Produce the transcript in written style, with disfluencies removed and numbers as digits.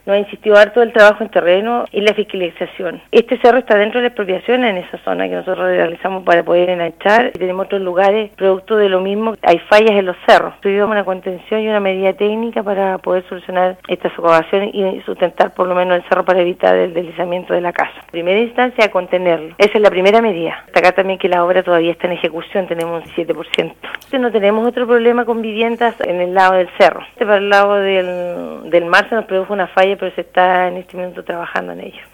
Nos ha insistido harto el trabajo en terreno y la fiscalización. Este cerro está dentro de la expropiación en esa zona que nosotros realizamos para poder enganchar. Tenemos otros lugares, producto de lo mismo, hay fallas en los cerros. Tuvimos una contención y una medida técnica para poder solucionar esta socavación y sustentar por lo menos el cerro para evitar el deslizamiento de la casa. En primera instancia, contenerlo. Esa es la primera medida. Destacar también que la obra todavía está en ejecución, tenemos un 7%. No tenemos otro problema con viviendas en el lado del cerro. Para el lado del mar se nos produjo una falla, pero se está en este momento trabajando en ello.